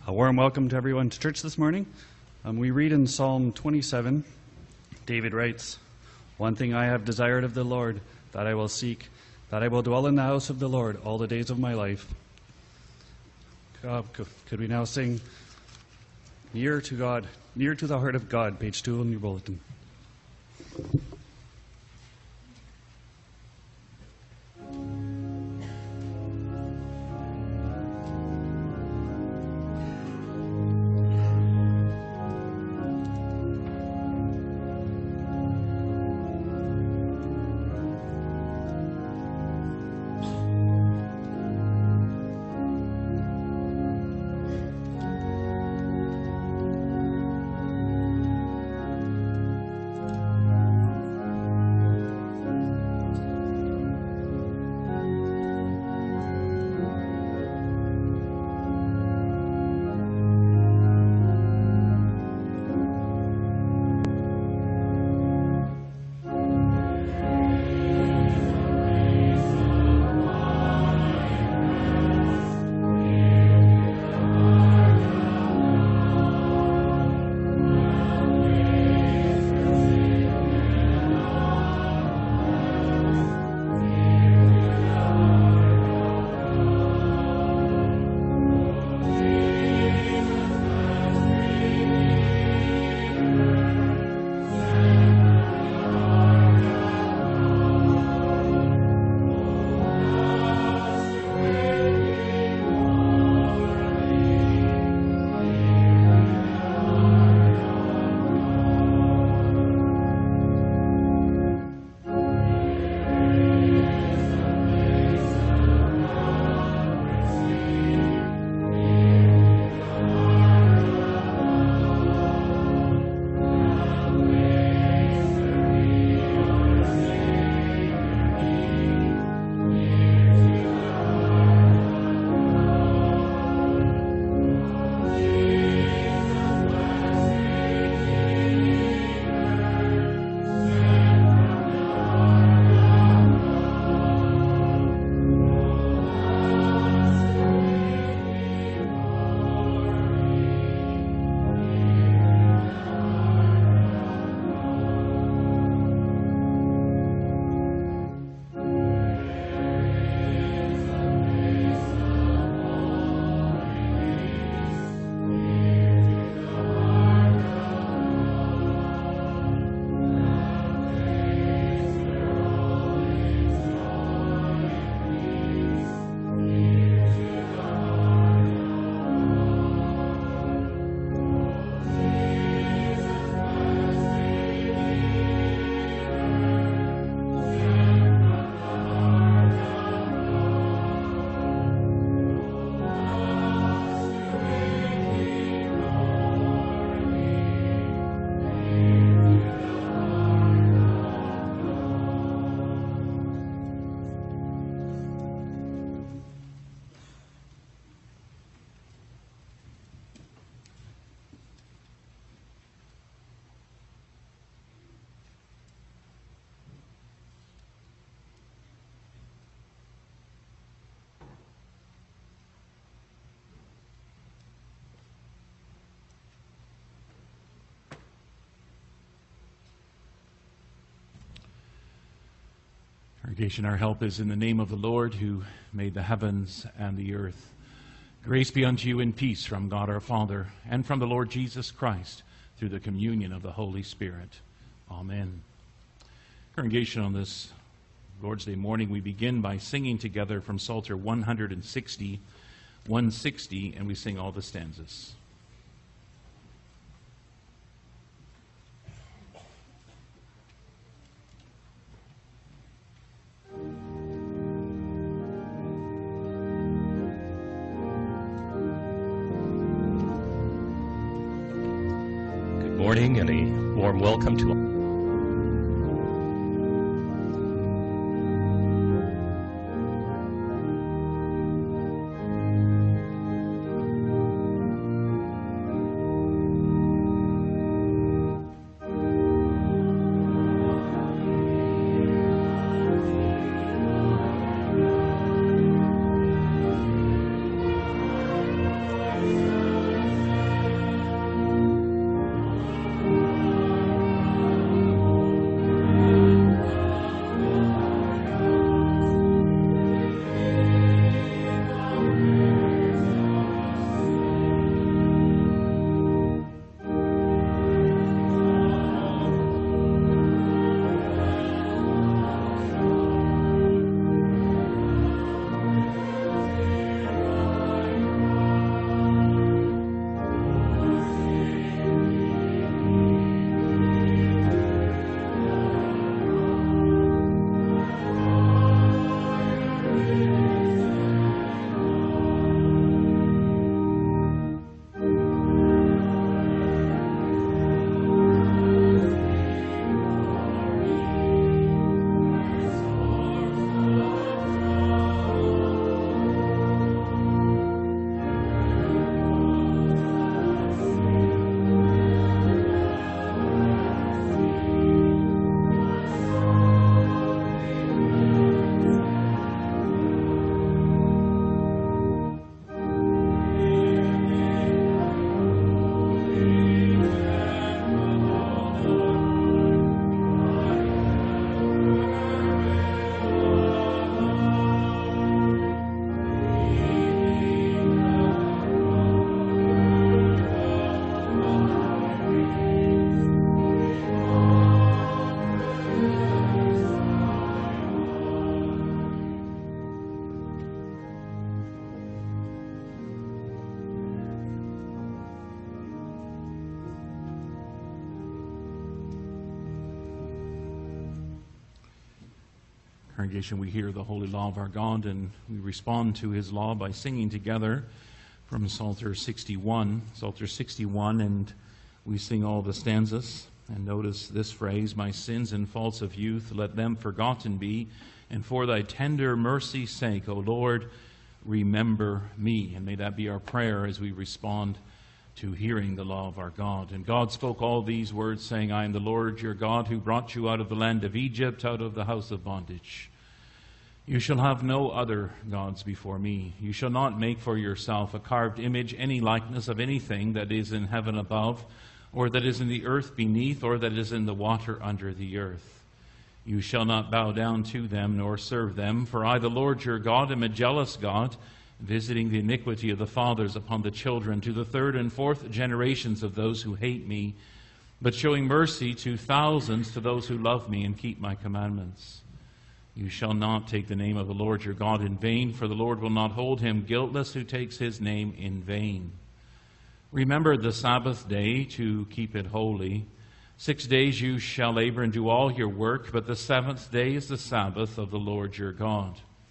A warm welcome to everyone to church this morning. We read in Psalm 27, David writes, "One thing I have desired of the Lord, that I will seek, that I will dwell in the house of the Lord all the days of my life." Could we now sing Near to God, Near to the Heart of God, page 2 in your bulletin. Congregation, our help is in the name of the Lord who made the heavens and the earth. Grace be unto you and peace from God our Father and from the Lord Jesus Christ through the communion of the Holy Spirit. Amen. Congregation, on this Lord's Day morning, we begin by singing together from Psalter 160, and we sing all the stanzas. Good morning and a warm welcome to all. Congregation, we hear the holy law of our God, and we respond to his law by singing together from Psalter 61. Psalter 61, and we sing all the stanzas. And notice this phrase, my sins and faults of youth, let them forgotten be. And for thy tender mercy's sake, O Lord, remember me. And may that be our prayer as we respond to hearing the law of our God. And God spoke all these words, saying, I am the Lord your God, who brought you out of the land of Egypt, out of the house of bondage. You shall have no other gods before me. You shall not make for yourself a carved image, any likeness of anything that is in heaven above, or that is in the earth beneath, or that is in the water under the earth. You shall not bow down to them, nor serve them, for I, the Lord your God, am a jealous God, visiting the iniquity of the fathers upon the children, to the third and fourth generations of those who hate me, but showing mercy to thousands, to those who love me and keep my commandments. You shall not take the name of the Lord your God in vain, for the Lord will not hold him guiltless who takes his name in vain. Remember the Sabbath day to keep it holy. 6 days you shall labor and do all your work, but the seventh day is the Sabbath of the Lord your God.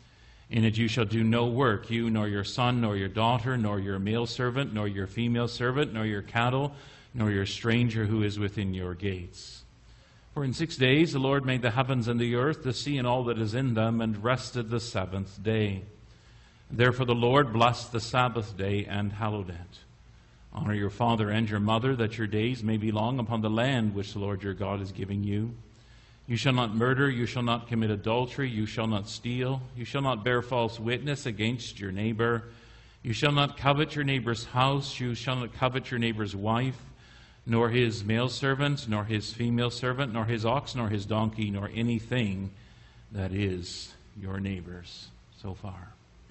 In it you shall do no work, you nor your son, nor your daughter, nor your male servant, nor your female servant, nor your cattle, nor your stranger who is within your gates. For in 6 days the Lord made the heavens and the earth, the sea and all that is in them, and rested the seventh day. Therefore the Lord blessed the Sabbath day and hallowed it. Honor your father and your mother, that your days may be long upon the land which the Lord your God is giving you. You shall not murder, you shall not commit adultery, you shall not steal, you shall not bear false witness against your neighbor, you shall not covet your neighbor's house, you shall not covet your neighbor's wife, nor his male servant, nor his female servant, nor his ox, nor his donkey, nor anything that is your neighbor's. So far.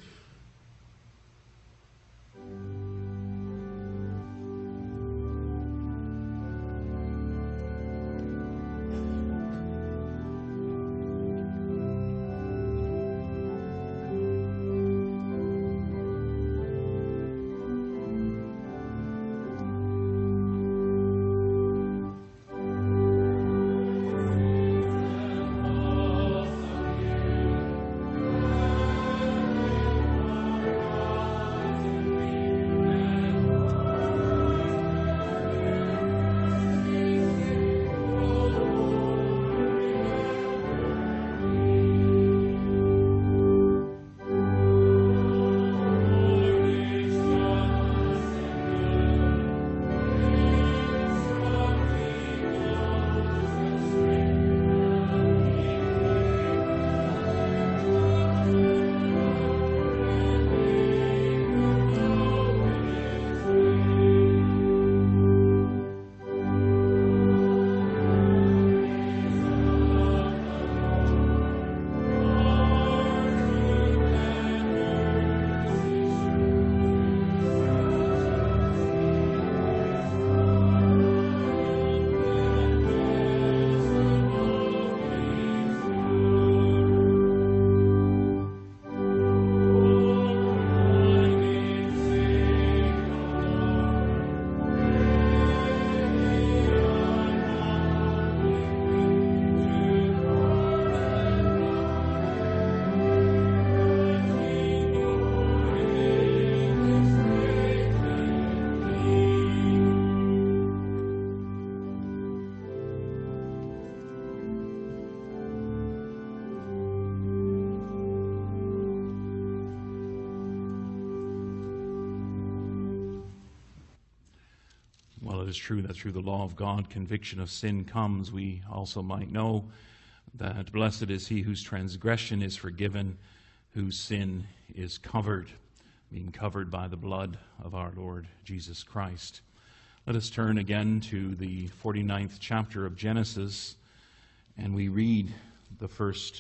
Well, it is true that through the law of God, conviction of sin comes. We also might know that blessed is he whose transgression is forgiven, whose sin is covered, being covered by the blood of our Lord Jesus Christ. Let us turn again to the 49th chapter of Genesis, and we read the first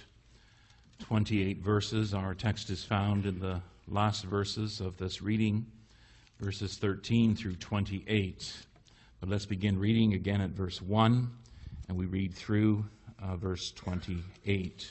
28 verses. Our text is found in the last verses of this reading, verses 13 through 28. But let's begin reading again at verse 1, and we read through verse 28.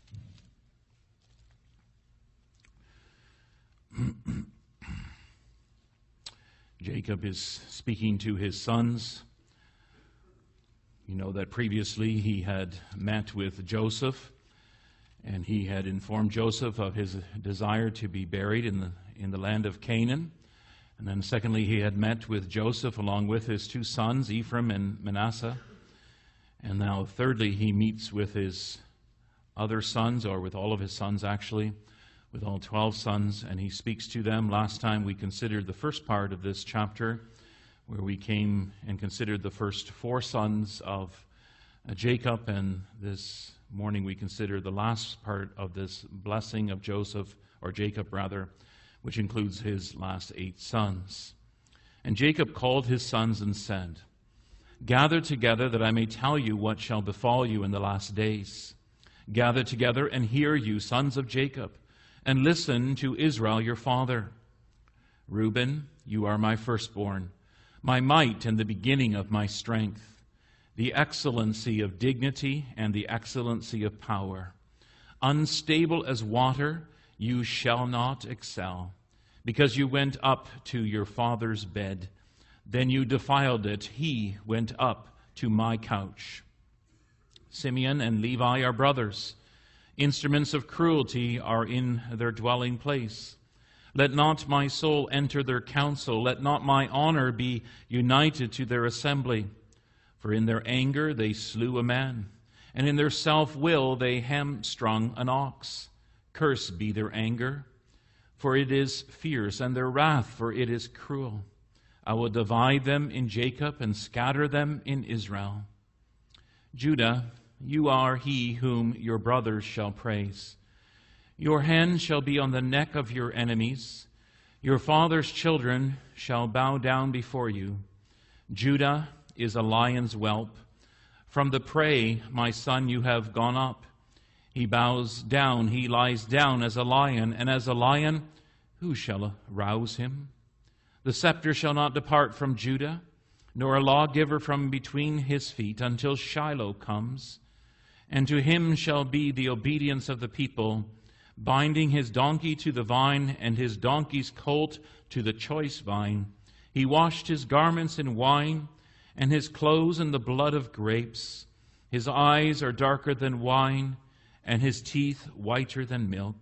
Jacob is speaking to his sons. You know that previously he had met with Joseph, And he had informed Joseph of his desire to be buried in the land of Canaan. And then secondly, he had met with Joseph along with his two sons, Ephraim and Manasseh. And now thirdly, he meets with his other sons, or with all of his sons actually, with all 12 sons, and he speaks to them. Last time we considered the first part of this chapter, where we came and considered the first 4 sons of Jacob, and this morning we consider the last part of this blessing of Joseph, or Jacob rather, which includes his last 8 sons. And Jacob called his sons and said, "Gather together that I may tell you what shall befall you in the last days. Gather together and hear, you sons of Jacob, and listen to Israel your father. Reuben, you are my firstborn, my might and the beginning of my strength, the excellency of dignity and the excellency of power. Unstable as water, you shall not excel, because you went up to your father's bed. Then you defiled it. He went up to my couch. Simeon and Levi are brothers. Instruments of cruelty are in their dwelling place. Let not my soul enter their council. Let not my honor be united to their assembly. For in their anger they slew a man, and in their self-will they hamstrung an ox. Cursed be their anger, for it is fierce, and their wrath, for it is cruel. I will divide them in Jacob and scatter them in Israel. Judah, you are he whom your brothers shall praise. Your hand shall be on the neck of your enemies. Your father's children shall bow down before you. Judah is a lion's whelp. From the prey, my son, you have gone up. He bows down, he lies down as a lion, and as a lion, who shall rouse him? The scepter shall not depart from Judah, nor a lawgiver from between his feet, until Shiloh comes. And to him shall be the obedience of the people, binding his donkey to the vine, and his donkey's colt to the choice vine. He washed his garments in wine, and his clothes in the blood of grapes. His eyes are darker than wine, and his teeth whiter than milk.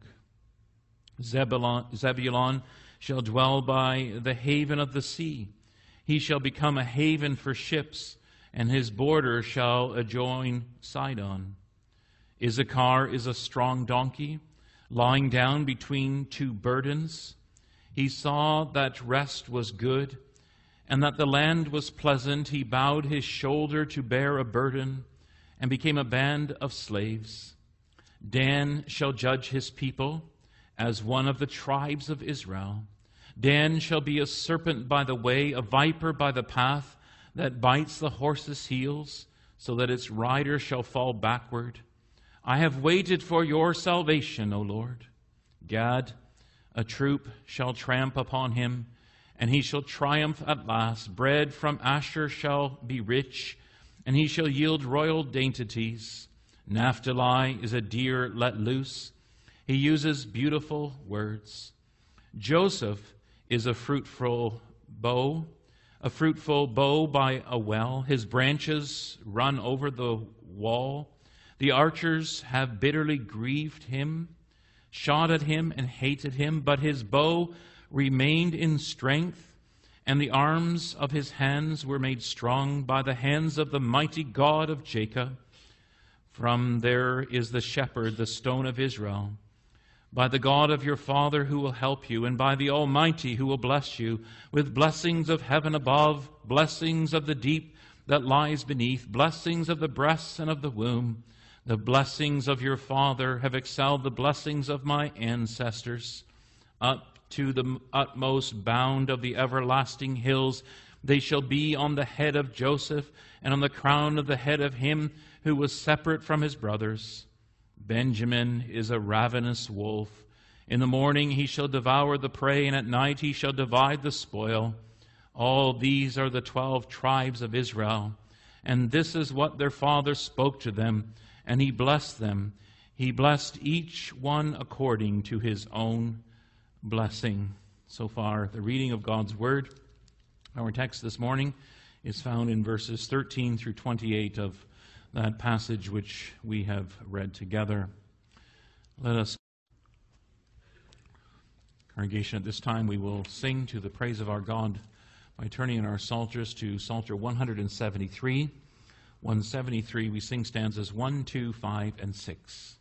Zebulun shall dwell by the haven of the sea. He shall become a haven for ships, and his border shall adjoin Sidon. Issachar is a strong donkey, lying down between 2 burdens. He saw that rest was good, and that the land was pleasant. He bowed his shoulder to bear a burden, and became a band of slaves. Dan shall judge his people as one of the tribes of Israel. Dan shall be a serpent by the way, a viper by the path, that bites the horse's heels, so that its rider shall fall backward. I have waited for your salvation, O Lord. Gad, a troop shall tramp upon him, and he shall triumph at last. Bread from Asher shall be rich, and he shall yield royal dainties. Naphtali is a deer let loose. He uses beautiful words. Joseph is a fruitful bow by a well. His branches run over the wall. The archers have bitterly grieved him, shot at him and hated him, but his bow remained in strength, and the arms of his hands were made strong by the hands of the mighty God of Jacob. From there is the shepherd, the stone of Israel. By the God of your father who will help you, and by the Almighty who will bless you, with blessings of heaven above, blessings of the deep that lies beneath, blessings of the breasts and of the womb. The blessings of your father have excelled the blessings of my ancestors. Up to the utmost bound of the everlasting hills, they shall be on the head of Joseph, and on the crown of the head of him who was separate from his brothers. Benjamin is a ravenous wolf. In the morning he shall devour the prey, and at night he shall divide the spoil. All these are the 12 tribes of Israel. And this is what their father spoke to them, and he blessed them. He blessed each one according to his own blessing. So far, the reading of God's Word. Our text this morning is found in verses 13 through 28 of that passage which we have read together. Let us, congregation, at this time we will sing to the praise of our God by turning in our psalters to Psalter 173. 173, we sing stanzas 1, 2, 5, and 6.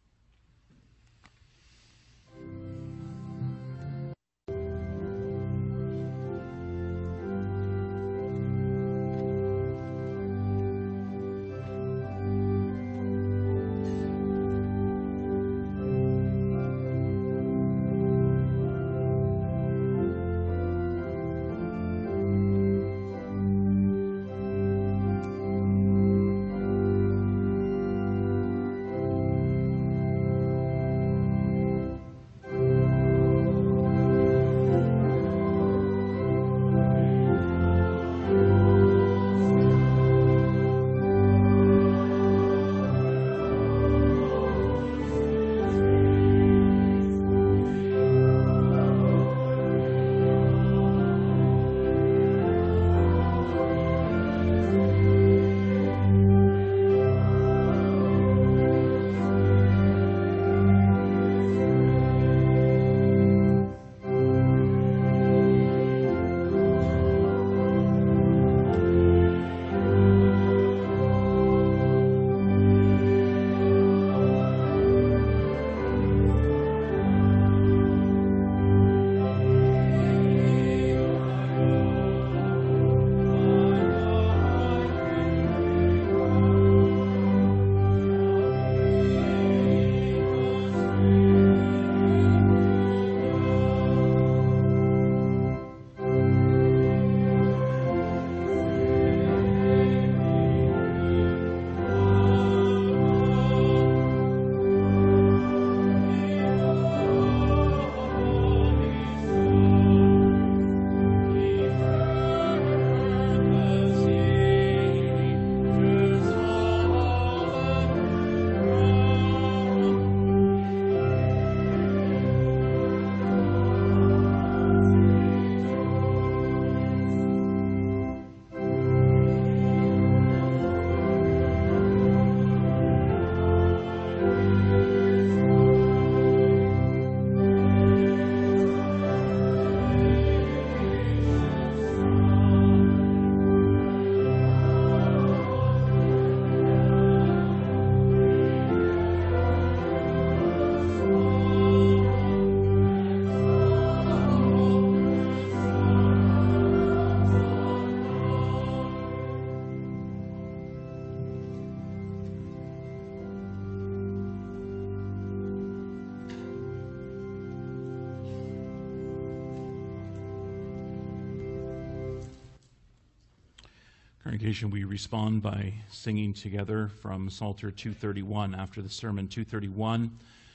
Congregation, we respond by singing together from Psalter 231 after the sermon, 231,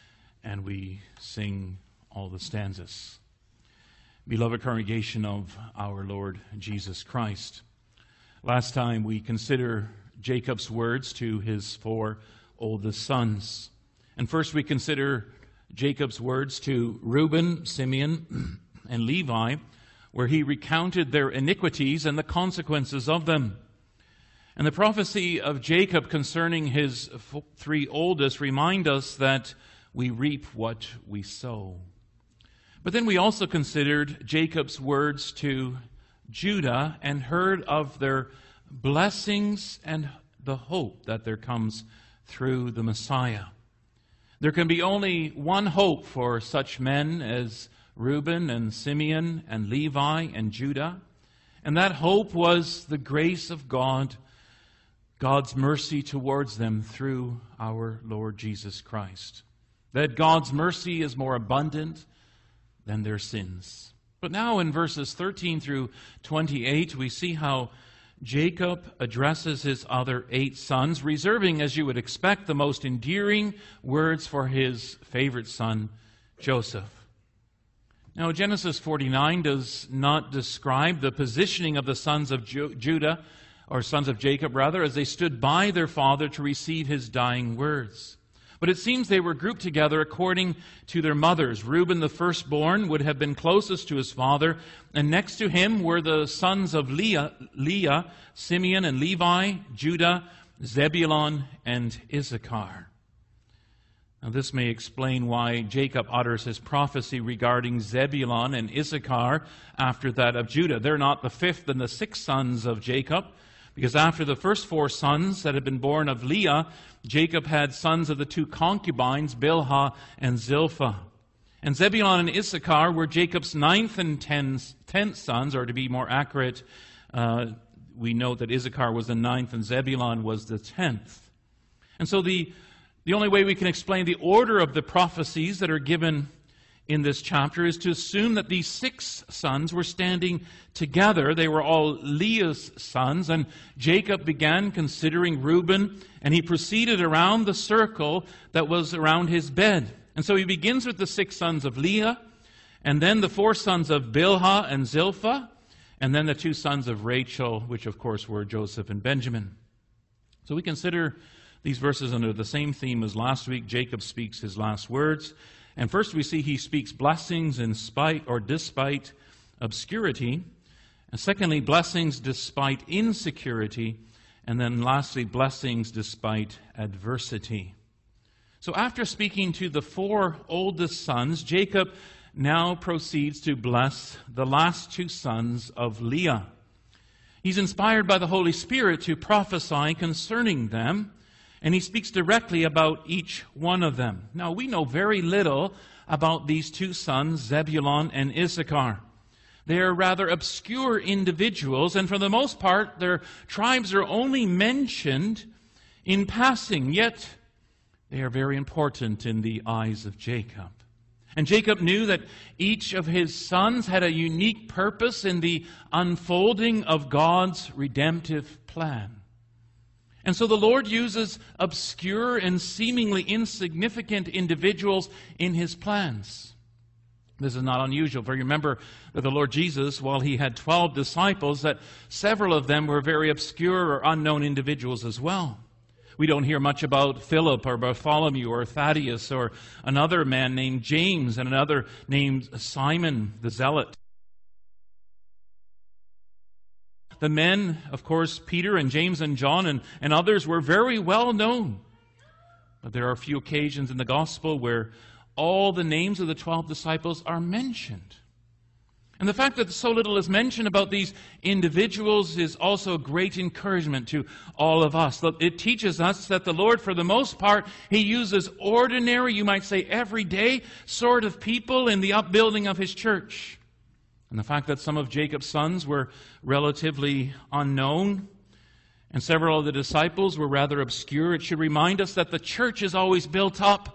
and we sing all the stanzas. Beloved congregation of our Lord Jesus Christ, last time we consider Jacob's words to his 4 oldest sons. And first we consider Jacob's words to Reuben, Simeon, and Levi, where he recounted their iniquities and the consequences of them. And the prophecy of Jacob concerning his 3 oldest remind us that we reap what we sow. But then we also considered Jacob's words to Judah and heard of their blessings and the hope that there comes through the Messiah. There can be only one hope for such men as Reuben and Simeon and Levi and Judah, and that hope was the grace of God, God's mercy towards them through our Lord Jesus Christ. That God's mercy is more abundant than their sins. But now in verses 13 through 28, we see how Jacob addresses his other 8 sons, reserving, as you would expect, the most endearing words for his favorite son, Joseph. Now, Genesis 49 does not describe the positioning of the sons of Judah, or sons of Jacob, rather, as they stood by their father to receive his dying words. But it seems they were grouped together according to their mothers. Reuben, the firstborn, would have been closest to his father, and next to him were the sons of Leah, Simeon and Levi, Judah, Zebulun, and Issachar. Now, this may explain why Jacob utters his prophecy regarding Zebulun and Issachar after that of Judah. They're not the fifth and the sixth sons of Jacob, because after the first four sons that had been born of Leah, Jacob had sons of the two concubines, Bilhah and Zilpah. And Zebulun and Issachar were Jacob's ninth and tenth sons, or to be more accurate, we note that Issachar was the ninth and Zebulun was the 10th. And so the only way we can explain the order of the prophecies that are given in this chapter is to assume that these six sons were standing together. They were all Leah's sons, and Jacob began considering Reuben, and he proceeded around the circle that was around his bed. And so he begins with the six sons of Leah, and then the four sons of Bilhah and Zilpah, and then the two sons of Rachel, which of course were Joseph and Benjamin. So we consider these verses under the same theme as last week. Jacob speaks his last words. And first we see he speaks blessings in spite or despite obscurity. And secondly, blessings despite insecurity. And then lastly, blessings despite adversity. So after speaking to the four oldest sons, Jacob now proceeds to bless the last two sons of Leah. He's inspired by the Holy Spirit to prophesy concerning them, and he speaks directly about each one of them. Now, we know very little about these two sons, Zebulun and Issachar. They are rather obscure individuals, and for the most part, their tribes are only mentioned in passing, yet they are very important in the eyes of Jacob. And Jacob knew that each of his sons had a unique purpose in the unfolding of God's redemptive plan. And so the Lord uses obscure and seemingly insignificant individuals in His plans. This is not unusual, for you remember that the Lord Jesus, while He had 12 disciples, that several of them were very obscure or unknown individuals as well. We don't hear much about Philip or Bartholomew or Thaddeus or another man named James and another named Simon the Zealot. The men, of course, Peter and James and John and others were very well known. But there are a few occasions in the gospel where all the names of the 12 disciples are mentioned. And the fact that so little is mentioned about these individuals is also a great encouragement to all of us. It teaches us that the Lord, for the most part, He uses ordinary, you might say everyday, sort of people in the upbuilding of His church. And the fact that some of Jacob's sons were relatively unknown and several of the disciples were rather obscure, it should remind us that the church is always built up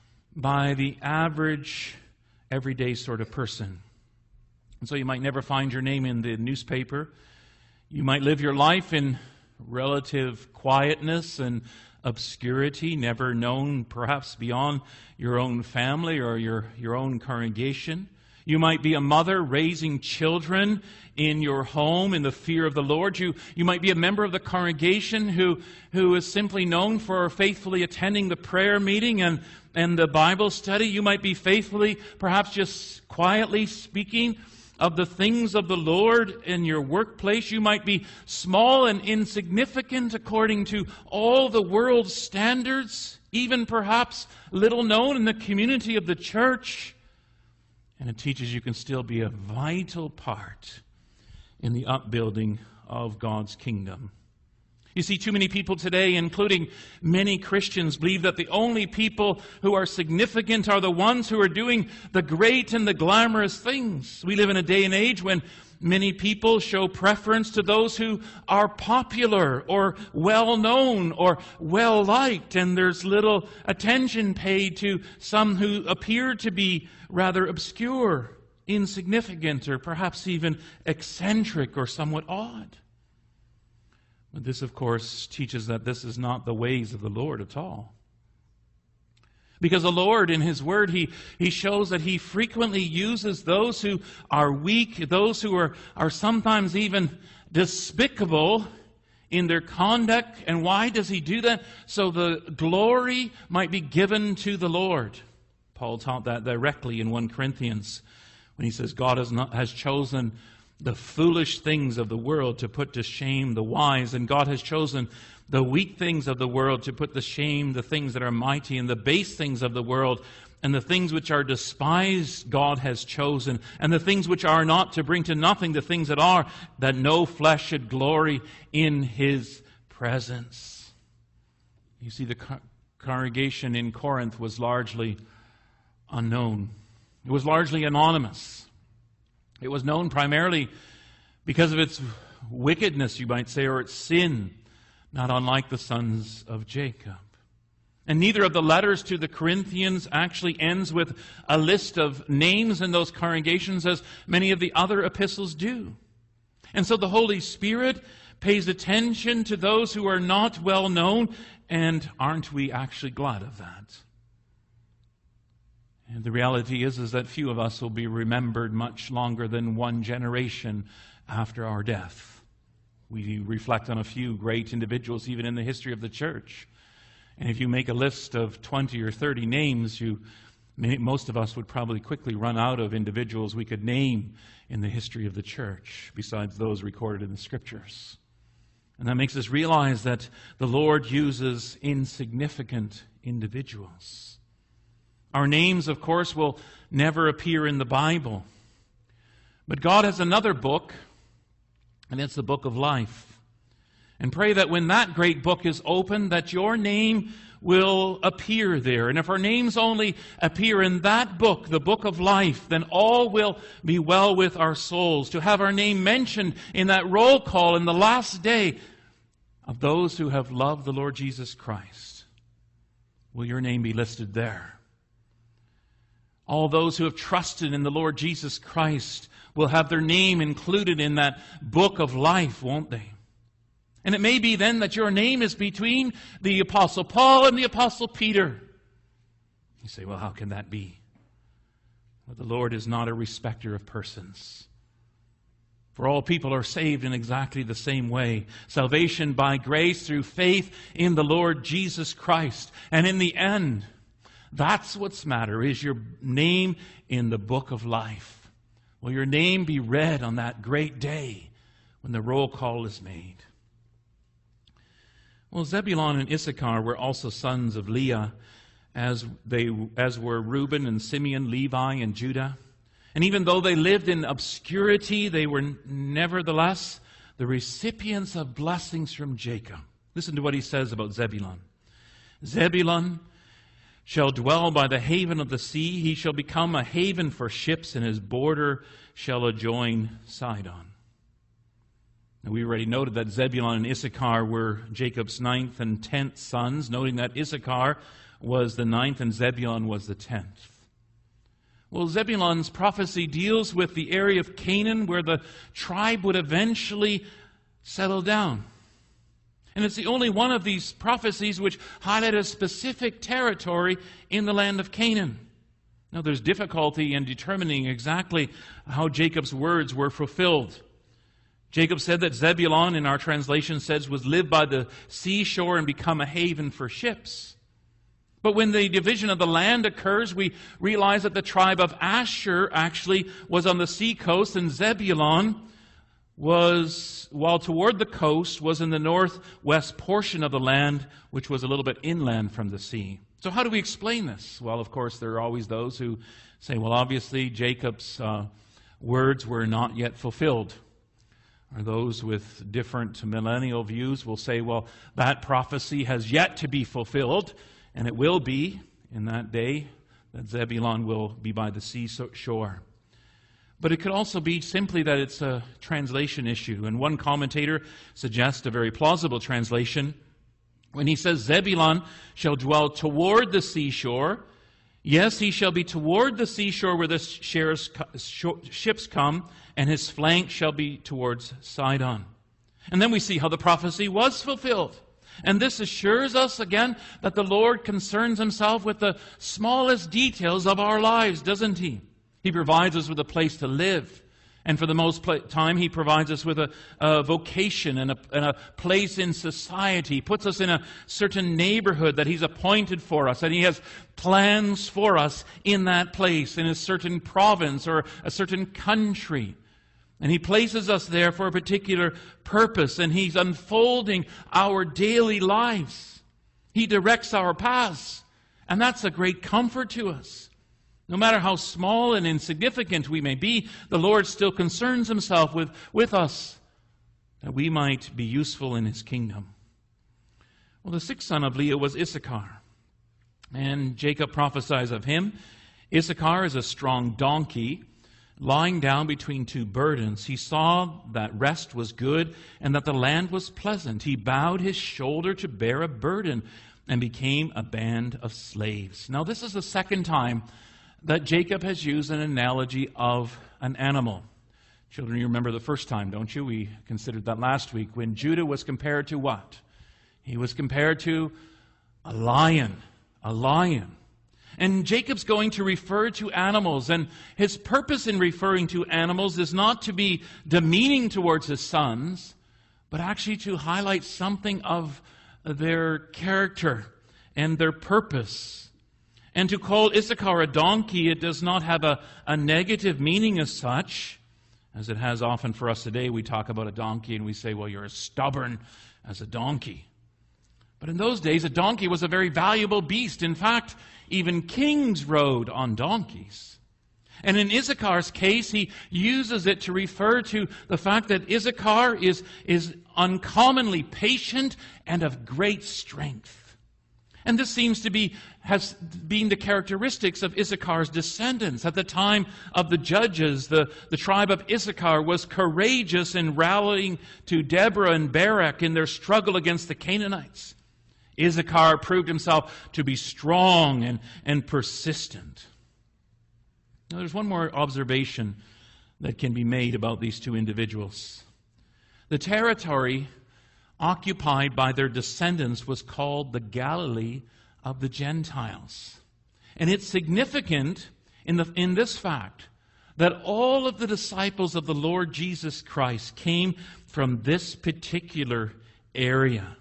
by the average, everyday sort of person. And so you might never find your name in the newspaper. You might live your life in relative quietness and obscurity, never known perhaps beyond your own family or your own congregation. You might be a mother raising children in your home in the fear of the Lord. You might be a member of the congregation who is simply known for faithfully attending the prayer meeting and the Bible study. You might be faithfully, perhaps just quietly speaking of the things of the Lord in your workplace. You might be small and insignificant according to all the world's standards, even perhaps little known in the community of the church. And it teaches you can still be a vital part in the upbuilding of God's kingdom. You see, too many people today, including many Christians, believe that the only people who are significant are the ones who are doing the great and the glamorous things. We live in a day and age when many people show preference to those who are popular or well-known or well-liked, and there's little attention paid to some who appear to be rather obscure, insignificant, or perhaps even eccentric or somewhat odd. But this, of course, teaches that this is not the ways of the Lord at all. Because the Lord, in His Word, He shows that He frequently uses those who are weak, those who are sometimes even despicable in their conduct. And why does He do that? So the glory might be given to the Lord. Paul taught that directly in 1 Corinthians when he says God has chosen the foolish things of the world to put to shame the wise, and God has chosen the weak things of the world to put to shame the things that are mighty, and the base things of the world and the things which are despised God has chosen, and the things which are not, to bring to nothing the things that are, that no flesh should glory in His presence. You see, the congregation in Corinth was largely unknown. It was largely anonymous. It was known primarily because of its wickedness, you might say, or its sin, not unlike the sons of Jacob. And neither of the letters to the Corinthians actually ends with a list of names in those congregations as many of the other epistles do. And so the Holy Spirit pays attention to those who are not well known, and aren't we actually glad of that? And the reality is that few of us will be remembered much longer than one generation after our death. We reflect on a few great individuals even in the history of the church. And if you make a list of 20 or 30 names, most of us would probably quickly run out of individuals we could name in the history of the church, besides those recorded in the Scriptures. And that makes us realize that the Lord uses insignificant individuals. Our names, of course, will never appear in the Bible. But God has another book, and it's the book of life. And pray that when that great book is opened, that your name will appear there. And if our names only appear in that book, the book of life, then all will be well with our souls. To have our name mentioned in that roll call in the last day of those who have loved the Lord Jesus Christ, will your name be listed there? All those who have trusted in the Lord Jesus Christ will have their name included in that book of life, won't they? And it may be then that your name is between the Apostle Paul and the Apostle Peter. You say, well, how can that be? Well, the Lord is not a respecter of persons. For all people are saved in exactly the same way. Salvation by grace through faith in the Lord Jesus Christ. And in the end, that's what's matter, is your name in the book of life. Will your name be read on that great day when the roll call is made? Well, Zebulun and Issachar were also sons of Leah, as were Reuben and Simeon, Levi and Judah. And even though they lived in obscurity, they were nevertheless the recipients of blessings from Jacob. Listen to what he says about Zebulun. Zebulun shall dwell by the haven of the sea. He shall become a haven for ships, and his border shall adjoin Sidon. And we already noted that Zebulun and Issachar were Jacob's 9th and 10th sons, noting that Issachar was the 9th and Zebulun was the 10th. Well, Zebulun's prophecy deals with the area of Canaan where the tribe would eventually settle down. And it's the only one of these prophecies which highlight a specific territory in the land of Canaan. Now, there's difficulty in determining exactly how Jacob's words were fulfilled. Jacob said that Zebulun, in our translation, says was live by the seashore and become a haven for ships. But when the division of the land occurs, we realize that the tribe of Asher actually was on the sea coast, and Zebulun was, while toward the coast, was in the northwest portion of the land, which was a little bit inland from the sea. So how do we explain this? Well, of course, there are always those who say, well, obviously Jacob's words were not yet fulfilled. Or those with different millennial views will say, well, that prophecy has yet to be fulfilled, and it will be in that day that Zebulun will be by the seashore. But it could also be simply that it's a translation issue. And one commentator suggests a very plausible translation when he says, Zebulun shall dwell toward the seashore. Yes, he shall be toward the seashore where the ships come, and his flank shall be towards Sidon. And then we see how the prophecy was fulfilled. And this assures us again that the Lord concerns himself with the smallest details of our lives, doesn't he? He provides us with a place to live. And for the most time, he provides us with a vocation and a place in society. He puts us in a certain neighborhood that he's appointed for us. And he has plans for us in that place, in a certain province or a certain country. And He places us there for a particular purpose, and He's unfolding our daily lives. He directs our paths, and that's a great comfort to us. No matter how small and insignificant we may be, the Lord still concerns Himself with us, that we might be useful in His kingdom. Well, the sixth son of Leah was Issachar, and Jacob prophesies of him. Issachar is a strong donkey, lying down between two burdens. He saw that rest was good and that the land was pleasant. He bowed his shoulder to bear a burden and became a band of slaves. Now, this is the second time that Jacob has used an analogy of an animal. Children, you remember the first time, don't you? We considered that last week when Judah was compared to what? He was compared to a lion. A lion. And Jacob's going to refer to animals, and his purpose in referring to animals is not to be demeaning towards his sons, but actually to highlight something of their character and their purpose. And to call Issachar a donkey, it does not have a negative meaning as such, as it has often for us today. We talk about a donkey and we say, well, you're as stubborn as a donkey. But in those days, a donkey was a very valuable beast. In fact, even kings rode on donkeys. And in Issachar's case, he uses it to refer to the fact that Issachar is uncommonly patient and of great strength. And this seems to has been the characteristics of Issachar's descendants. At the time of the judges, the tribe of Issachar was courageous in rallying to Deborah and Barak in their struggle against the Canaanites. Issachar proved himself to be strong and persistent. Now, there's one more observation that can be made about these two individuals. The territory occupied by their descendants was called the Galilee of the Gentiles. And it's significant in this fact that all of the disciples of the Lord Jesus Christ came from this particular area.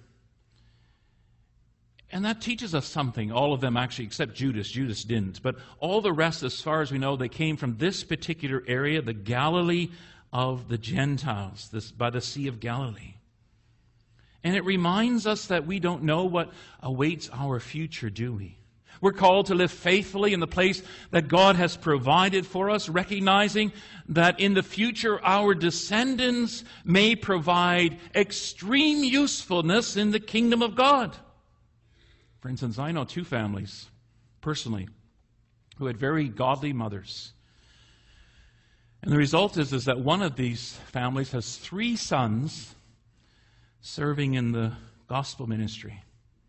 And that teaches us something. All of them actually, except Judas. Judas didn't. But all the rest, as far as we know, they came from this particular area, the Galilee of the Gentiles, by the Sea of Galilee. And it reminds us that we don't know what awaits our future, do we? We're called to live faithfully in the place that God has provided for us, recognizing that in the future our descendants may provide extreme usefulness in the kingdom of God. For instance, I know two families, personally, who had very godly mothers. And the result is that one of these families has 3 sons serving in the gospel ministry,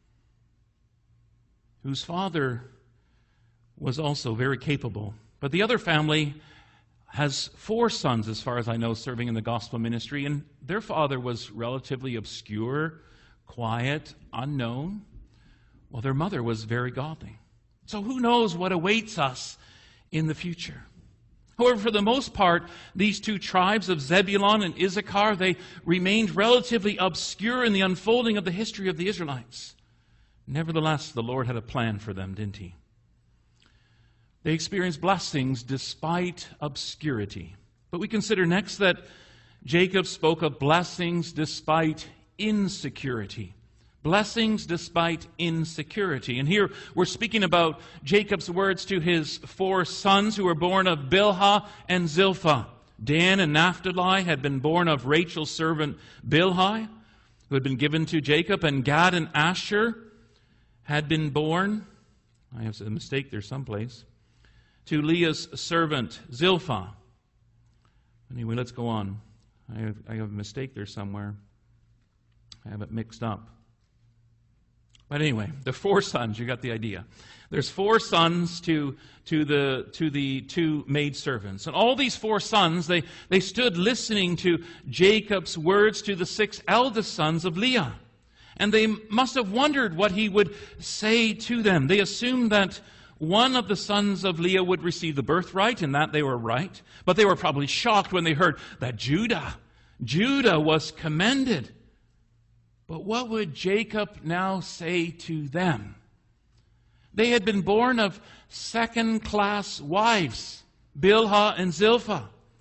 whose father was also very capable. But the other family has 4 sons, as far as I know, serving in the gospel ministry, and their father was relatively obscure, quiet, unknown, while their mother was very godly. So who knows what awaits us in the future? However, for the most part, these two tribes of Zebulun and Issachar, they remained relatively obscure in the unfolding of the history of the Israelites. Nevertheless, the Lord had a plan for them, didn't He? They experienced blessings despite obscurity. But we consider next that Jacob spoke of blessings despite insecurity. Blessings despite insecurity. And here we're speaking about Jacob's words to his 4 sons who were born of Bilhah and Zilpah. Dan and Naphtali had been born of Rachel's servant Bilhah, who had been given to Jacob, and Gad and Asher had been born, I have a mistake there someplace, to Leah's servant Zilpah. Anyway, let's go on. I have a mistake there somewhere. I have it mixed up. But anyway, the 4 sons, you got the idea. There's 4 sons to the 2 maidservants. And all these 4 sons, they stood listening to Jacob's words to the 6 eldest sons of Leah. And they must have wondered what he would say to them. They assumed that one of the sons of Leah would receive the birthright, and that they were right. But they were probably shocked when they heard that Judah was commended. But what would Jacob now say to them? They had been born of second-class wives, Bilhah and Zilpah.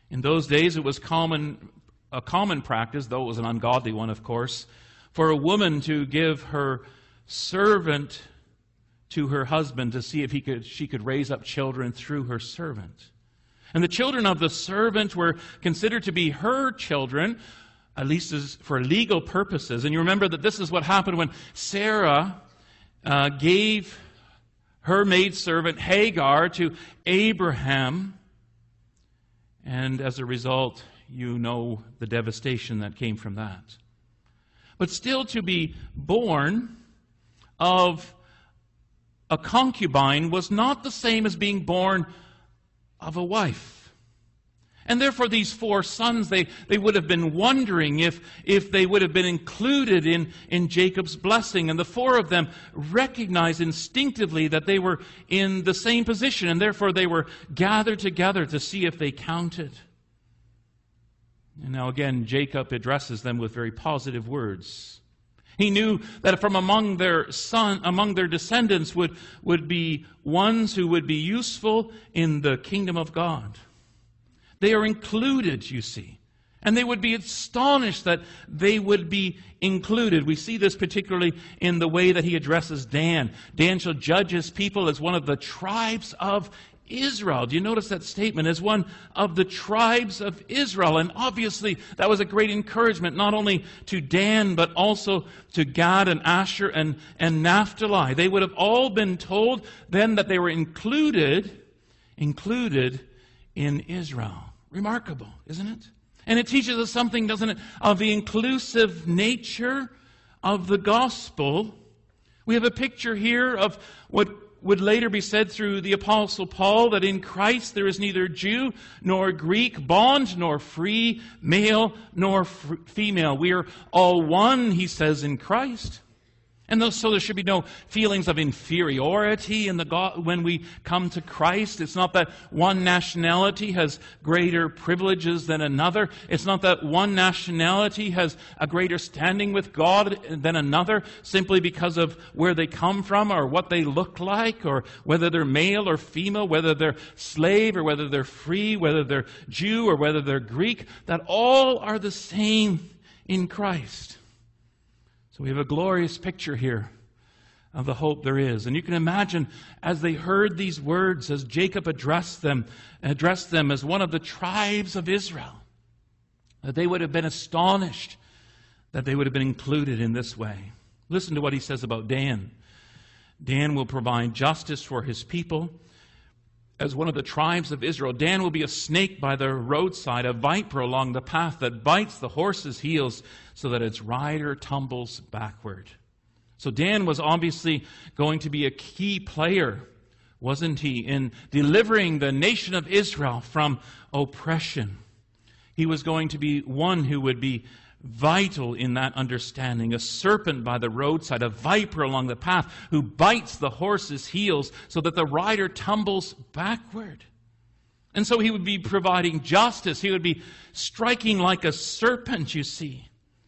In those days, it was a common practice, though it was an ungodly one, of course, for a woman to give her servant to her husband to see if she could raise up children through her servant. And the children of the servant were considered to be her children, at least as for legal purposes. And you remember that this is what happened when Sarah gave her maidservant Hagar to Abraham. And as a result, you know the devastation that came from that. But still, to be born of a concubine was not the same as being born of a wife. And therefore these 4 sons, they would have been wondering if they would have been included in Jacob's blessing. And the 4 of them recognized instinctively that they were in the same position, and therefore they were gathered together to see if they counted. And now again, Jacob addresses them with very positive words. He knew that from among their descendants would be ones who would be useful in the kingdom of God. They are included, you see. And they would be astonished that they would be included. We see this particularly in the way that he addresses Dan. Dan shall judge his people as one of the tribes of Israel. Do you notice that statement? As one of the tribes of Israel. And obviously that was a great encouragement, not only to Dan, but also to Gad and Asher and Naphtali. They would have all been told then that they were included in Israel. Remarkable, isn't it? And it teaches us something, doesn't it, of the inclusive nature of the gospel. We have a picture here of what would later be said through the Apostle Paul, that in Christ there is neither Jew nor Greek, bond nor free, male nor female. We are all one, he says, in Christ. And so there should be no feelings of inferiority when we come to Christ. It's not that one nationality has greater privileges than another. It's not that one nationality has a greater standing with God than another simply because of where they come from or what they look like or whether they're male or female, whether they're slave or whether they're free, whether they're Jew or whether they're Greek. That all are the same in Christ. So we have a glorious picture here of the hope there is. And you can imagine as they heard these words, as Jacob addressed them as one of the tribes of Israel, that they would have been astonished that they would have been included in this way. Listen to what he says about Dan. Dan will provide justice for his people. As one of the tribes of Israel, Dan will be a snake by the roadside, a viper along the path that bites the horse's heels so that its rider tumbles backward. So Dan was obviously going to be a key player, wasn't he, in delivering the nation of Israel from oppression. He was going to be one who would be vital in that understanding, a serpent by the roadside, a viper along the path who bites the horse's heels so that the rider tumbles backward. And so he would be providing justice. He would be striking like a serpent, you see.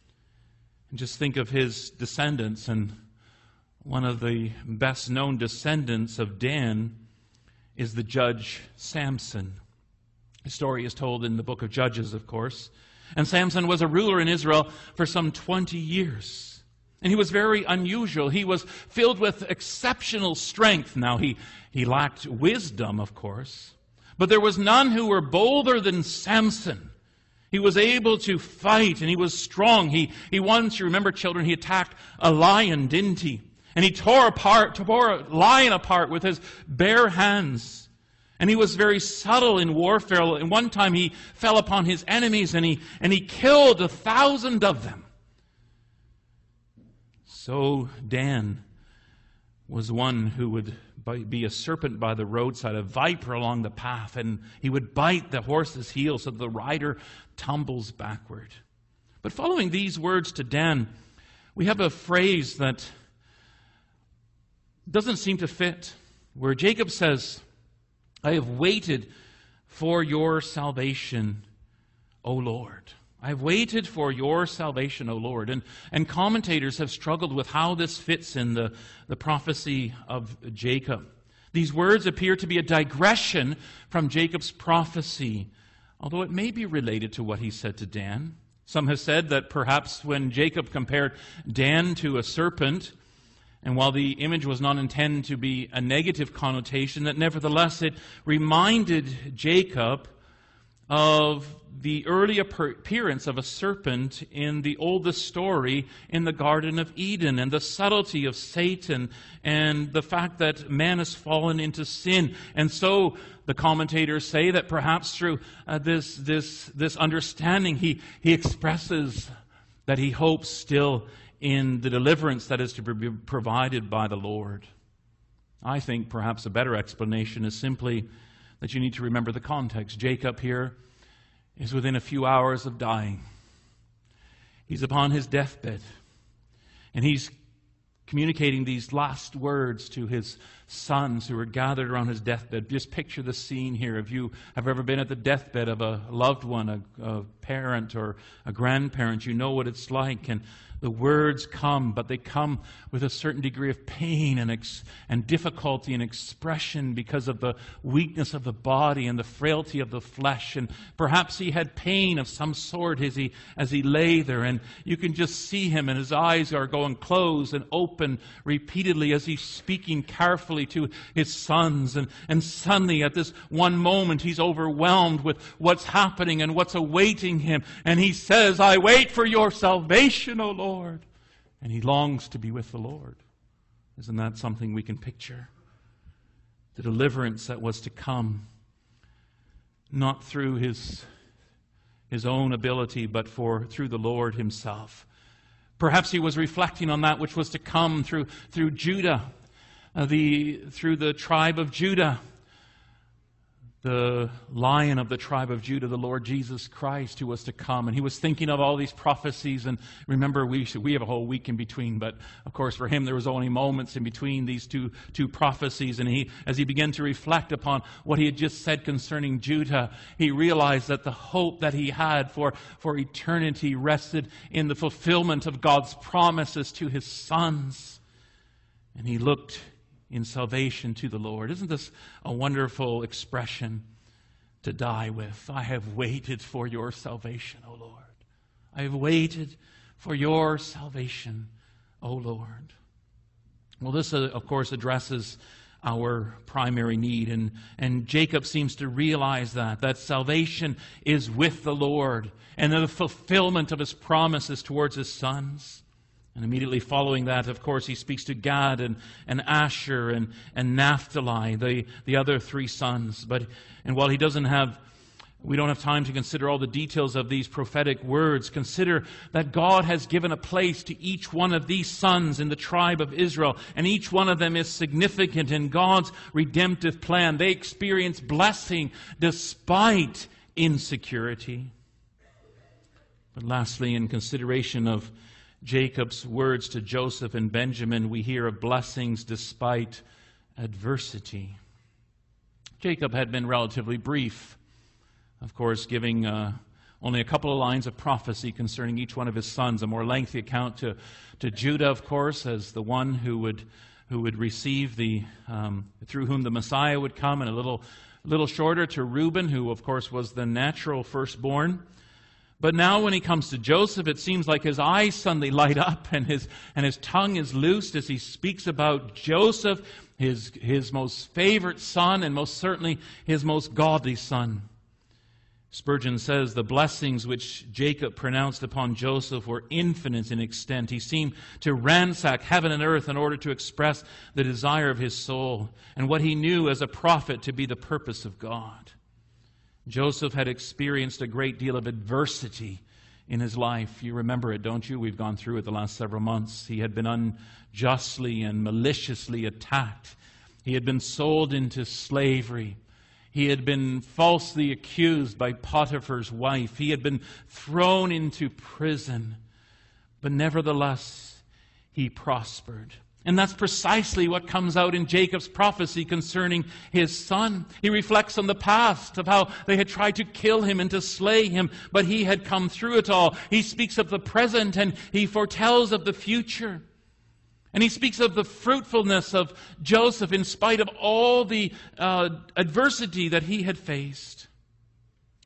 And just think of his descendants, and one of the best known descendants of Dan is the judge Samson. His story is told in the book of Judges, of course. And Samson was a ruler in Israel for some 20 years. And he was very unusual. He was filled with exceptional strength. Now, he lacked wisdom, of course. But there was none who were bolder than Samson. He was able to fight, and he was strong. He once, you remember, children, he attacked a lion, didn't he? And he tore a lion apart with his bare hands. And he was very subtle in warfare. And one time he fell upon his enemies and he killed 1,000 of them. So Dan was one who would be a serpent by the roadside, a viper along the path, and he would bite the horse's heel so that the rider tumbles backward. But following these words to Dan, we have a phrase that doesn't seem to fit, where Jacob says, I have waited for your salvation, O Lord. I have waited for your salvation, O Lord. And commentators have struggled with how this fits in the prophecy of Jacob. These words appear to be a digression from Jacob's prophecy although it may be related to what he said to Dan. Some have said that perhaps when Jacob compared Dan to a serpent, and while the image was not intended to be a negative connotation, that nevertheless it reminded Jacob of the early appearance of a serpent in the oldest story in the Garden of Eden, and the subtlety of Satan, and the fact that man has fallen into sin. And so the commentators say that perhaps through this understanding, he expresses that he hopes still in the deliverance that is to be provided by the Lord. I think perhaps a better explanation is simply that you need to remember the context. Jacob here is within a few hours of dying. He's upon his deathbed, and he's communicating these last words to his sons who are gathered around his deathbed. Just picture the scene here. If you have ever been at the deathbed of a loved one, a parent or a grandparent, you know what it's like. And the words come, but they come with a certain degree of pain and difficulty in expression because of the weakness of the body and the frailty of the flesh. And perhaps he had pain of some sort as he lay there. And you can just see him, and his eyes are going closed and open repeatedly as he's speaking carefully to his sons. And suddenly, at this one moment, he's overwhelmed with what's happening and what's awaiting him. And he says, "I wait for your salvation, O Lord." And he longs to be with the Lord. Isn't that something we can picture? The deliverance that was to come, not through his own ability, but through the Lord himself. Perhaps he was reflecting on that which was to come through Judah, through the tribe of Judah. The Lion of the tribe of Judah, the Lord Jesus Christ, who was to come. And he was thinking of all these prophecies. And remember, we have a whole week in between. But, of course, for him, there was only moments in between these two prophecies. And as he began to reflect upon what he had just said concerning Judah, he realized that the hope that he had for eternity rested in the fulfillment of God's promises to his sons. And he looked in salvation to the Lord. Isn't this a wonderful expression to die with? I have waited for your salvation, O Lord. I have waited for your salvation, O Lord. Well, this, of course, addresses our primary need. And Jacob seems to realize that salvation is with the Lord and the fulfillment of his promises towards his sons. And immediately following that, of course, he speaks to Gad and Asher and Naphtali, the other three sons. And while we don't have time to consider all the details of these prophetic words, consider that God has given a place to each one of these sons in the tribe of Israel, and each one of them is significant in God's redemptive plan. They experience blessing despite insecurity. But lastly, in consideration of Jacob's words to Joseph and Benjamin, we hear of blessings despite adversity. Jacob had been relatively brief, of course, giving only a couple of lines of prophecy concerning each one of his sons. A more lengthy account to Judah, of course, as the one who would receive through whom the Messiah would come, and a little shorter to Reuben, who, of course, was the natural firstborn. But now when he comes to Joseph, it seems like his eyes suddenly light up and his tongue is loosed as he speaks about Joseph, his most favorite son, and most certainly his most godly son. Spurgeon says the blessings which Jacob pronounced upon Joseph were infinite in extent. He seemed to ransack heaven and earth in order to express the desire of his soul and what he knew as a prophet to be the purpose of God. Joseph had experienced a great deal of adversity in his life. You remember it, don't you? We've gone through it the last several months. He had been unjustly and maliciously attacked. He had been sold into slavery. He had been falsely accused by Potiphar's wife. He had been thrown into prison. But nevertheless, he prospered. And that's precisely what comes out in Jacob's prophecy concerning his son. He reflects on the past of how they had tried to kill him and to slay him, but he had come through it all. He speaks of the present and he foretells of the future. And he speaks of the fruitfulness of Joseph in spite of all the adversity that he had faced.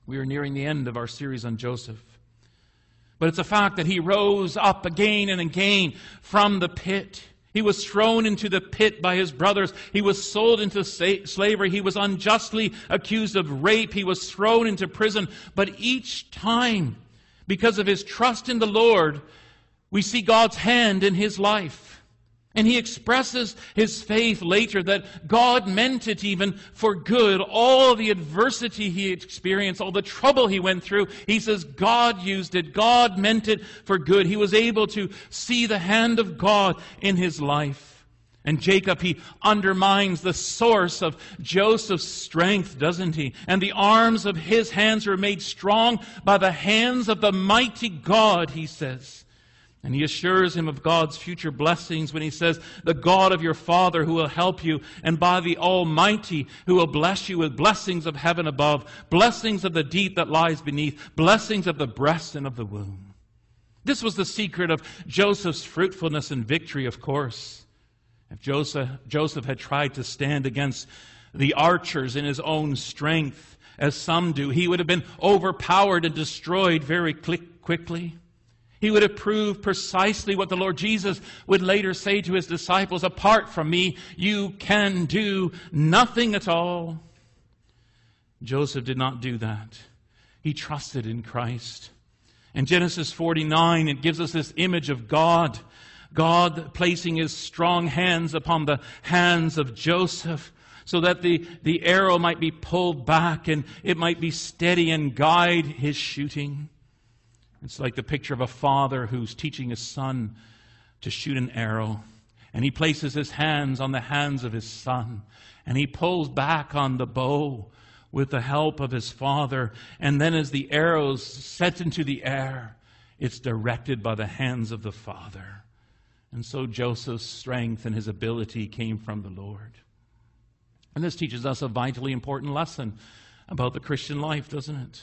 We are nearing the end of our series on Joseph. But it's a fact that he rose up again and again from the pit. He was thrown into the pit by his brothers. He was sold into slavery. He was unjustly accused of rape. He was thrown into prison. But each time, because of his trust in the Lord, we see God's hand in his life. And he expresses his faith later that God meant it even for good. All the adversity he experienced, all the trouble he went through, he says God used it. God meant it for good. He was able to see the hand of God in his life. And Jacob, he undermines the source of Joseph's strength, doesn't he? And the arms of his hands were made strong by the hands of the mighty God, he says. And he assures him of God's future blessings when he says, the God of your father who will help you, and by the Almighty who will bless you with blessings of heaven above, blessings of the deep that lies beneath, blessings of the breast and of the womb. This was the secret of Joseph's fruitfulness and victory, of course. If Joseph had tried to stand against the archers in his own strength, as some do, he would have been overpowered and destroyed very quickly. He would have proved precisely what the Lord Jesus would later say to his disciples, apart from me, you can do nothing at all. Joseph did not do that. He trusted in Christ. In Genesis 49, it gives us this image of God placing his strong hands upon the hands of Joseph so that the arrow might be pulled back and it might be steady and guide his shooting. It's like the picture of a father who's teaching his son to shoot an arrow. And he places his hands on the hands of his son. And he pulls back on the bow with the help of his father. And then as the arrow's set into the air, it's directed by the hands of the father. And so Joseph's strength and his ability came from the Lord. And this teaches us a vitally important lesson about the Christian life, doesn't it?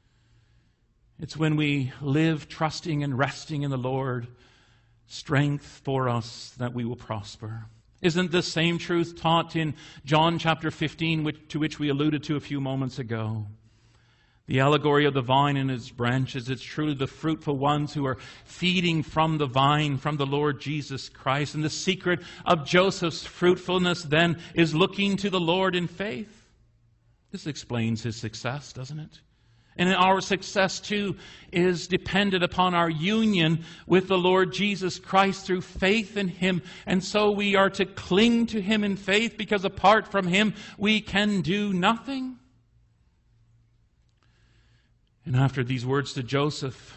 It's when we live trusting and resting in the Lord, strength for us that we will prosper. Isn't this same truth taught in John chapter 15, to which we alluded to a few moments ago? The allegory of the vine and its branches, it's truly the fruitful ones who are feeding from the vine, from the Lord Jesus Christ. And the secret of Joseph's fruitfulness then is looking to the Lord in faith. This explains his success, doesn't it? And our success, too, is dependent upon our union with the Lord Jesus Christ through faith in Him. And so we are to cling to Him in faith, because apart from Him, we can do nothing. And after these words to Joseph,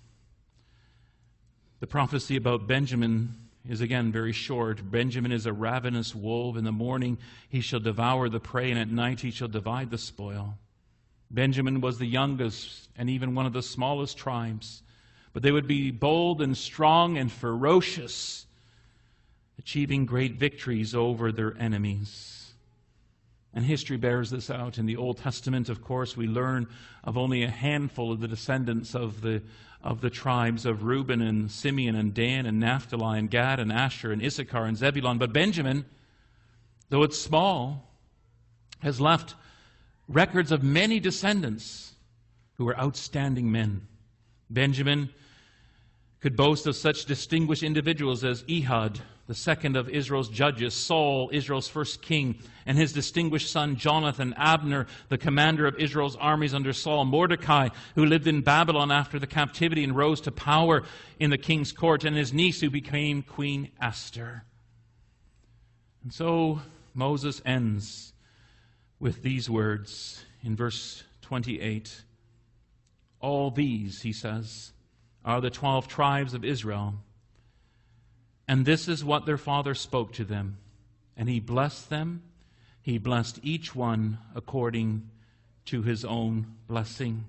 the prophecy about Benjamin is again very short. Benjamin is a ravenous wolf. In the morning he shall devour the prey, and at night he shall divide the spoil. Benjamin was the youngest and even one of the smallest tribes, but they would be bold and strong and ferocious, achieving great victories over their enemies. And history bears this out. In the Old Testament, of course, we learn of only a handful of the descendants of the tribes of Reuben and Simeon and Dan and Naphtali and Gad and Asher and Issachar and Zebulun. But Benjamin, though it's small, has left records of many descendants who were outstanding men. Benjamin could boast of such distinguished individuals as Ehud, the second of Israel's judges, Saul, Israel's first king, and his distinguished son Jonathan, Abner, the commander of Israel's armies under Saul, Mordecai, who lived in Babylon after the captivity and rose to power in the king's court, and his niece who became Queen Esther. And so Moses ends with these words in verse 28. All these, he says, are the 12 tribes of Israel, and this is what their father spoke to them. And he blessed them. He blessed each one according to his own blessing.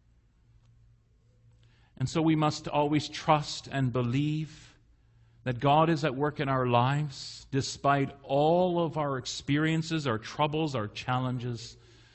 And so we must always trust and believe that God is at work in our lives, despite all of our experiences, our troubles, our challenges.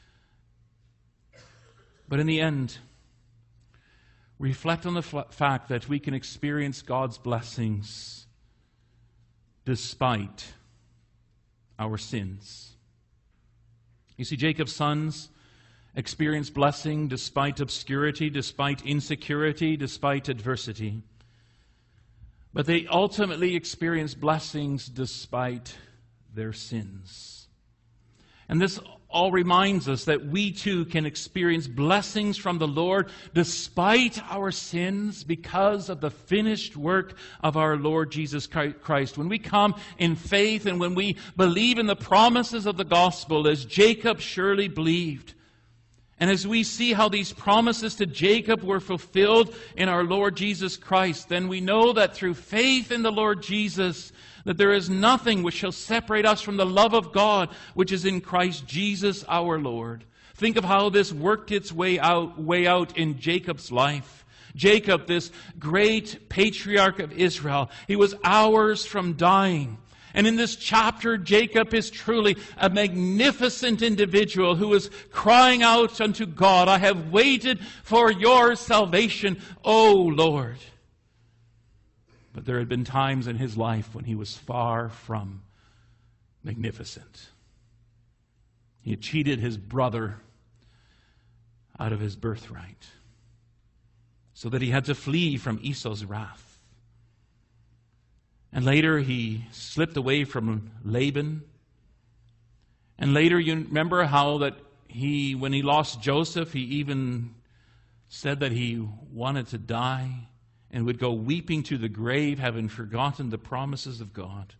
But in the end, reflect on the fact that we can experience God's blessings despite our sins. You see, Jacob's sons experience blessing despite obscurity, despite insecurity, despite adversity. But they ultimately experience blessings despite their sins. And this all reminds us that we too can experience blessings from the Lord despite our sins because of the finished work of our Lord Jesus Christ. When we come in faith and when we believe in the promises of the gospel, as Jacob surely believed, and as we see how these promises to Jacob were fulfilled in our Lord Jesus Christ, then we know that through faith in the Lord Jesus, that there is nothing which shall separate us from the love of God, which is in Christ Jesus our Lord. Think of how this worked its way out in Jacob's life. Jacob, this great patriarch of Israel, he was hours from dying. And in this chapter, Jacob is truly a magnificent individual who is crying out unto God, I have waited for your salvation, O Lord. But there had been times in his life when he was far from magnificent. He had cheated his brother out of his birthright, so that he had to flee from Esau's wrath. And later he slipped away from Laban. And later you remember how that when he lost Joseph, he even said that he wanted to die and would go weeping to the grave, having forgotten the promises of God.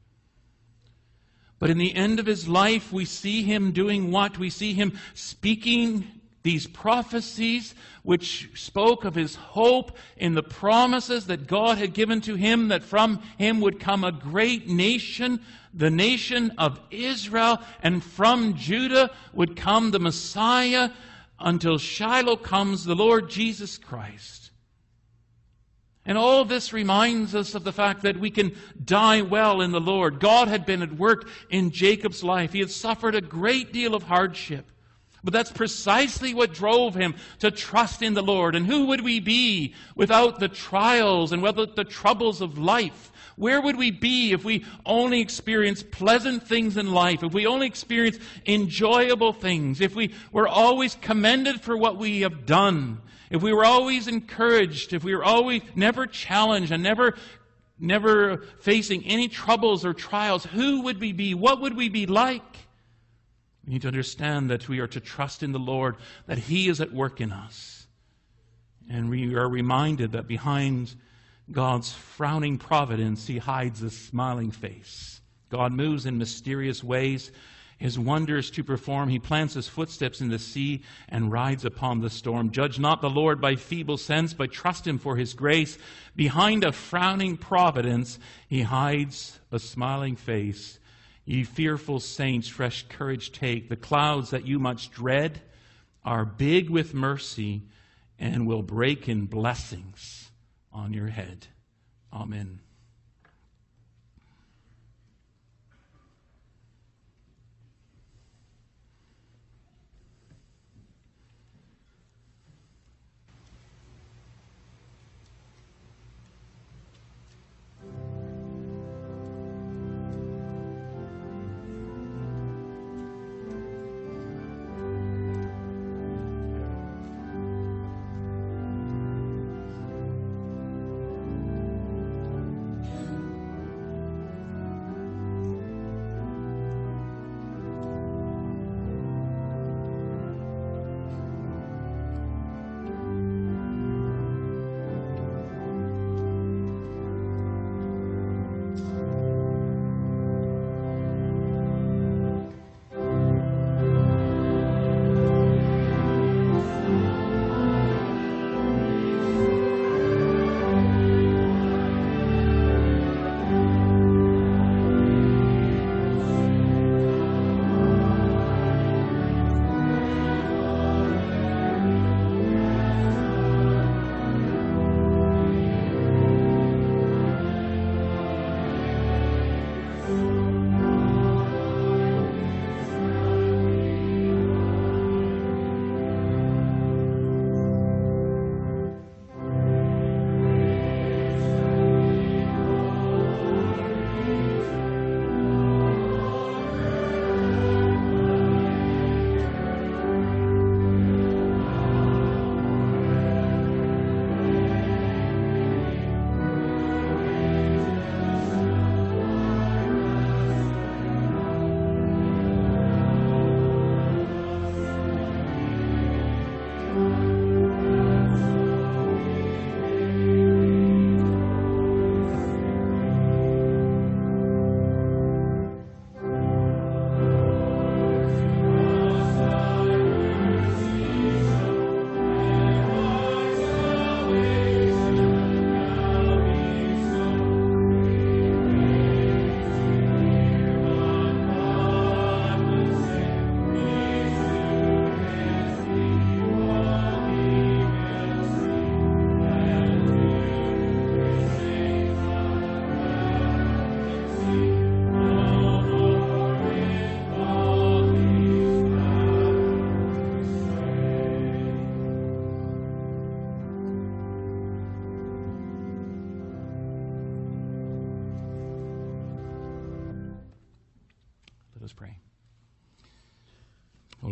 But in the end of his life, we see him doing what? We see him speaking these prophecies which spoke of his hope in the promises that God had given to him, that from him would come a great nation, the nation of Israel, and from Judah would come the Messiah, until Shiloh comes the Lord Jesus Christ. And all this reminds us of the fact that we can die well in the Lord. God had been at work in Jacob's life. He had suffered a great deal of hardship. But that's precisely what drove him to trust in the Lord. And who would we be without the trials and without the troubles of life? Where would we be if we only experienced pleasant things in life, if we only experienced enjoyable things, if we were always commended for what we have done, if we were always encouraged, if we were always never challenged and never facing any troubles or trials? Who would we be? What would we be like? We need to understand that we are to trust in the Lord, that He is at work in us. And we are reminded that behind God's frowning providence, He hides a smiling face. God moves in mysterious ways, His wonders to perform. He plants His footsteps in the sea and rides upon the storm. Judge not the Lord by feeble sense, but trust Him for His grace. Behind a frowning providence, He hides a smiling face. Ye fearful saints, fresh courage take. The clouds that you much dread are big with mercy and will break in blessings on your head. Amen.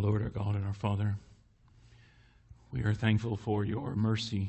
Lord, our God and our Father, we are thankful for your mercy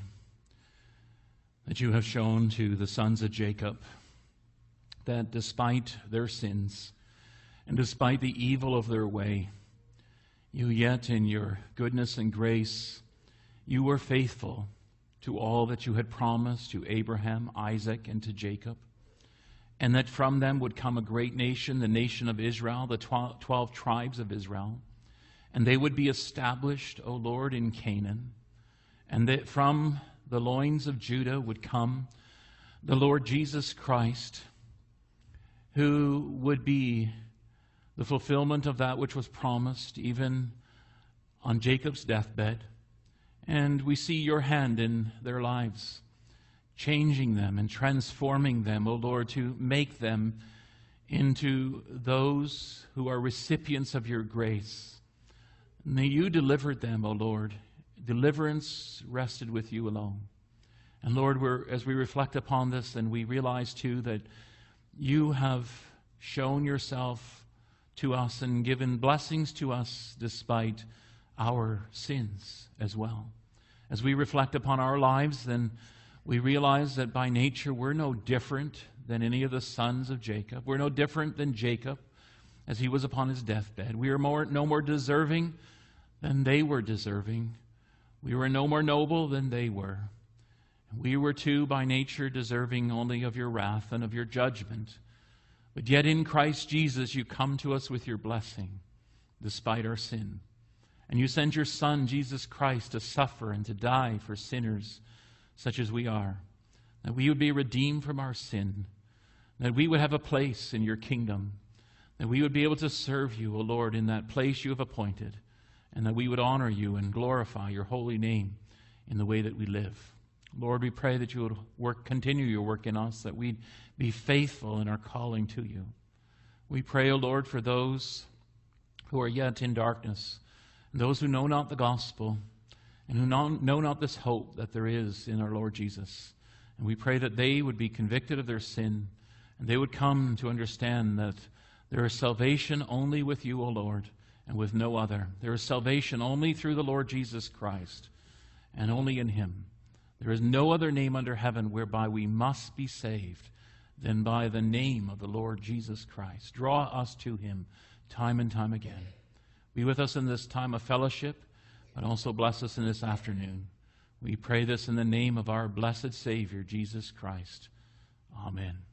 that you have shown to the sons of Jacob, that despite their sins and despite the evil of their way, you yet in your goodness and grace, you were faithful to all that you had promised to Abraham, Isaac, and to Jacob, and that from them would come a great nation, the nation of Israel, the 12 tribes of Israel, and they would be established, O Lord, in Canaan, and that from the loins of Judah would come the Lord Jesus Christ, who would be the fulfillment of that which was promised even on Jacob's deathbed. And we see your hand in their lives, changing them and transforming them, O Lord, to make them into those who are recipients of your grace. May you delivered them, O Lord. Deliverance rested with you alone. And Lord, as we reflect upon this, and we realize too that you have shown yourself to us and given blessings to us despite our sins as well. As we reflect upon our lives, then we realize that by nature we're no different than any of the sons of Jacob. We're no different than Jacob as he was upon his deathbed. We are no more deserving than they were deserving. We were no more noble than they were. We were too by nature deserving only of your wrath and of your judgment. But yet in Christ Jesus you come to us with your blessing despite our sin. And you send your Son, Jesus Christ, to suffer and to die for sinners such as we are, that we would be redeemed from our sin, that we would have a place in your kingdom, that we would be able to serve you, O Lord, in that place you have appointed, and that we would honor you and glorify your holy name in the way that we live. Lord, we pray that you would continue your work in us, that we'd be faithful in our calling to you. We pray, O Lord, for those who are yet in darkness, and those who know not the gospel, and who know not this hope that there is in our Lord Jesus. And we pray that they would be convicted of their sin, and they would come to understand that there is salvation only with you, O Lord, and with no other. There is salvation only through the Lord Jesus Christ, and only in him. There is no other name under heaven whereby we must be saved than by the name of the Lord Jesus Christ. Draw us to him time and time again. Be with us in this time of fellowship, but also bless us in this afternoon. We pray this in the name of our blessed Savior, Jesus Christ. Amen.